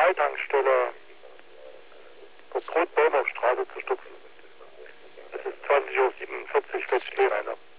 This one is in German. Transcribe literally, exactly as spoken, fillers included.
Originaltankstelle Großbäumer Straße zu stupfen. Es ist zwanzig Uhr siebenundvierzig, vielleicht stehe einer.